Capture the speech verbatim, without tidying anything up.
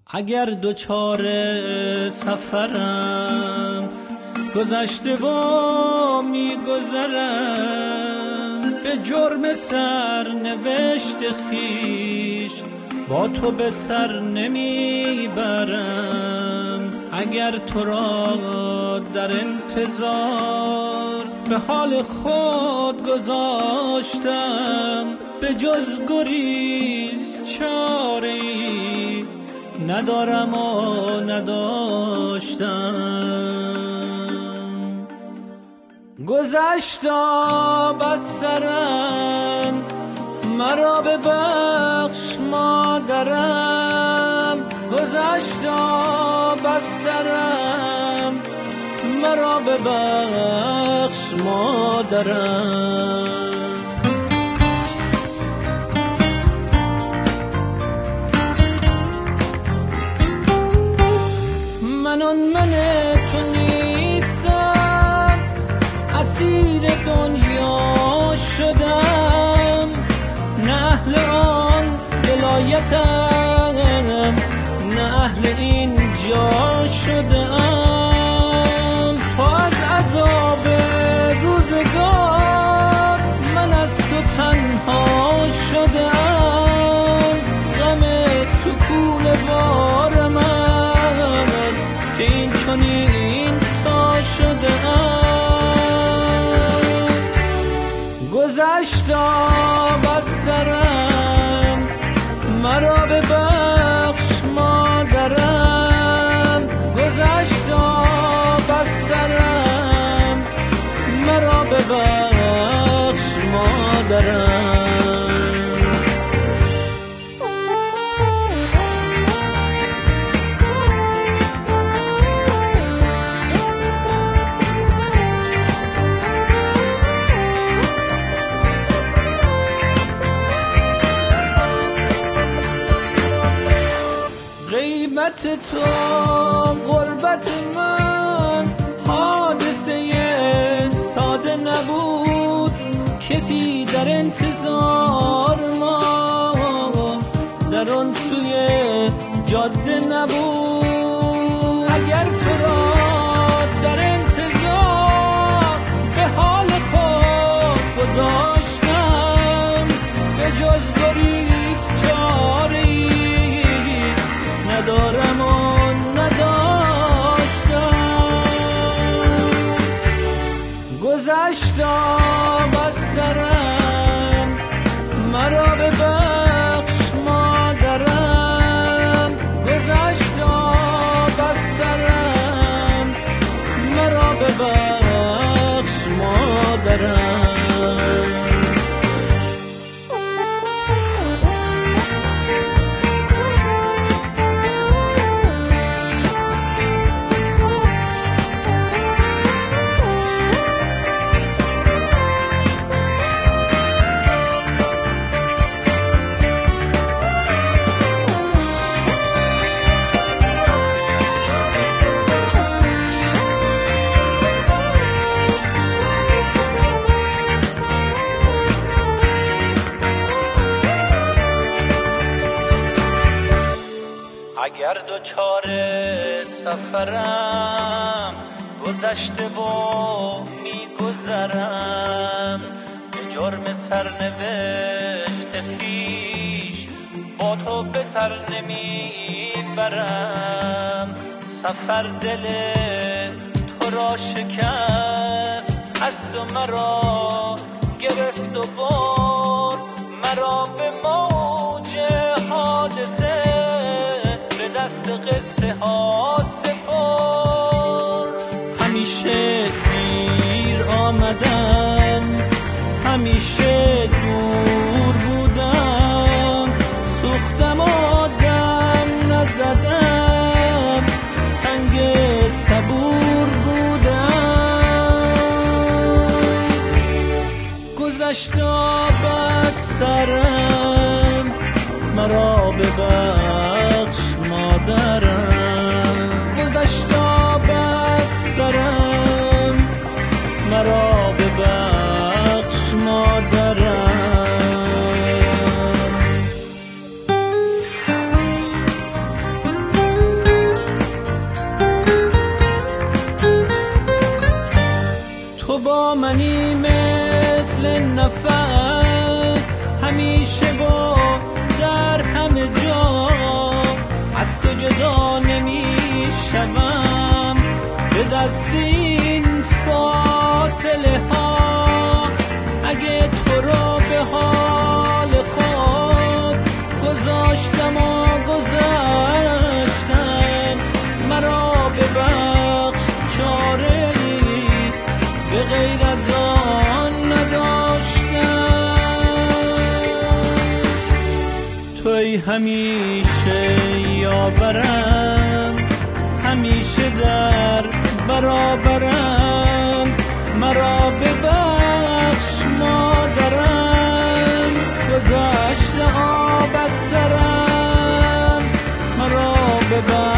اگر دوچار سفرم گذشته و میگذرم، به جرم سرنوشت خویش با تو به سر نمیبرم. اگر تو را در انتظار به حال خود گذاشتم، به جز گریز چاره‌ای ندارم و نداشتم. گذشتم از سرم مرا ببخش مادرم، گذشتم از سرم مرا ببخش مادرم. من آن من تو نیستم، اسیر دنیا شدم، نه اهل آن ولایتم، نه اهل این جا شدم. تو از عذاب روزگار من از تو تنها شدم، غم تو کوله بارم است که این چنین تا شدم. گذشتم از سرم مرا ببخش مادرم، گذشتم از سرم مرا ببخش مادرم. غیبت تو غربت من حادثه ساده نبود، کسی در انتظار ما در آن سوی جاده نبود. اگر تو را در انتظار به حال خود گذاشتم، به جز گریز چاره‌ای ندارم و نداشتم. گذشتم از سرم مرا ببخش مادرم، گذشتم از سرم مرا ببخش مادرم. اگر دوچار سفرم گذشته و میگذرم، به جرم سرنوشت خویش با تو به سر نمیبرم. سفر دل تو را شکست، از تو مرا گرفت و برد، مرا به موج حادثه دست قصه ها سپرد. همیشه دیر آمدم، همیشه دور بودم، سوختم و دم نزدم، سنگ صبور بودم. گذشتم از سرم مرا ببخش مادرم، گذشتم از سرم مرا ببخش مادرم. نفس همیشه و در همه جا از تو جدا نمیشوم به دست این فاصله ها. اگه تو رو به حال خود گذاشتم و گذاشتم مرا ببخش چاره‌ای به غیر از آن نداشتم. توی همیشه یاورم همیشه در برابرم مرا ببخش مادرم گذشته آب از سرم مرا ببخش